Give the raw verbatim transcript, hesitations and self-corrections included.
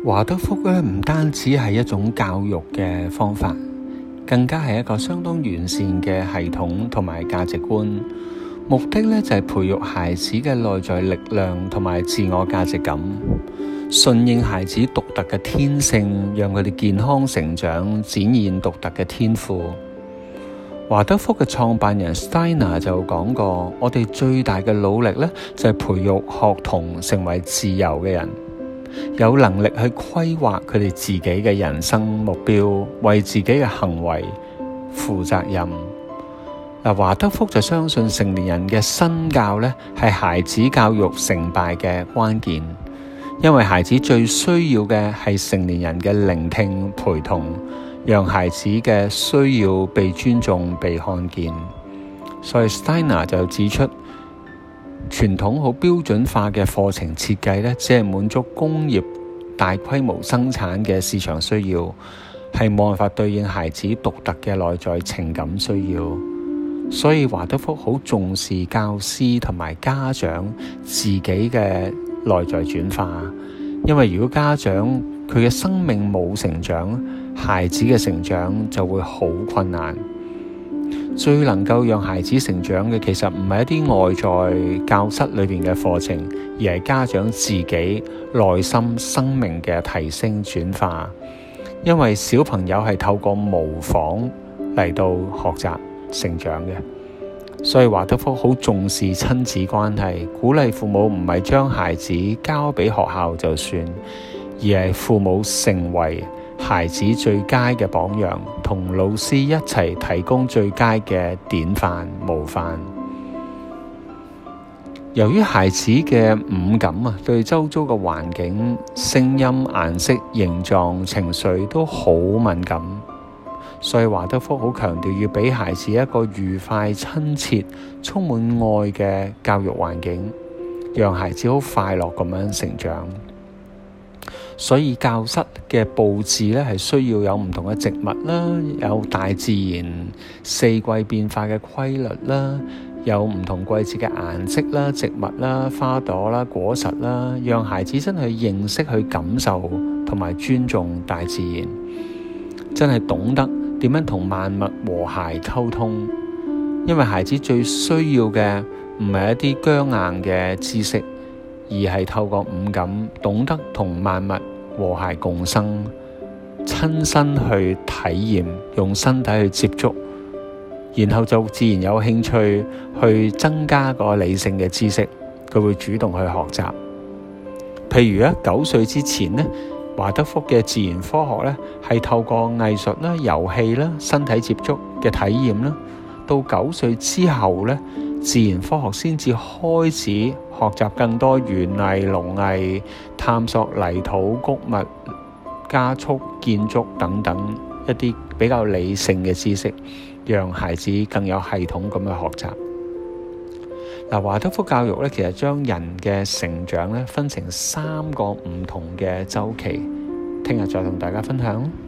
華德福咧唔單止係一種教育嘅方法，更加係一個相當完善嘅系統同埋價值觀。目的咧就係培育孩子嘅內在力量同埋自我價值感，順應孩子獨特嘅天性，讓佢哋健康成長，展現獨特嘅天賦。華德福嘅創辦人 Steiner 就講過，我哋最大嘅努力咧就係培育學童成為自由嘅人，有能力去規劃佢哋自己嘅人生目標，為自己嘅行為負責任。嗱，華德福就相信成年人嘅身教咧係孩子教育成敗嘅關鍵，因為孩子最需要嘅係成年人嘅聆聽陪同，讓孩子嘅需要被尊重被看見。所以 Steiner 就指出，傳統好標準化嘅課程設計咧，只係滿足工業大規模生產嘅市場需要，係冇辦法對應孩子獨特嘅內在情感需要。所以華德福好重視教師同埋家長自己嘅內在轉化，因為如果家長佢嘅生命冇成長，孩子嘅成長就會好困難。最能夠讓孩子成長嘅，其實唔係一啲外在教室裏邊嘅課程，而係家長自己內心生命嘅提升轉化。因為小朋友係透過模仿嚟到學習成長嘅，所以華德福好重視親子關係，鼓勵父母唔係將孩子交俾學校就算，而係父母成為孩子最佳嘅榜樣，同老師一齊提供最佳嘅典範模範。由於孩子嘅五感啊，對周遭嘅環境、聲音、顏色、形狀、情緒都好敏感，所以華德福好強調要俾孩子一個愉快、親切、充滿愛嘅教育環境，讓孩子好快樂咁樣成長。所以教室嘅佈置咧係需要有唔同嘅植物啦，有大自然四季變化嘅規律啦，有唔同季節嘅顏色啦、植物啦、花朵啦、果實啦，讓孩子真係認識、去感受同埋尊重大自然，真係懂得點樣同萬物和諧溝通。因為孩子最需要嘅唔係一啲僵硬嘅知識，而係透過五感懂得同萬物和諧共生，親身去體驗，用身體去接觸，然後就自然有興趣去增加個理性嘅知識，佢會主動去學習。譬如咧，九歲之前咧，華德福嘅自然科學咧係透過藝術啦、遊戲啦、身體接觸嘅體驗啦，到九歲之後咧，自然科學先至開始學習更多園藝、農藝、探索泥土、谷物、加速建築等等一啲比較理性嘅知識，讓孩子更有系統咁去學習。嗱，華德福教育咧，其實將人嘅成長咧分成三個唔同嘅週期，聽日再同大家分享。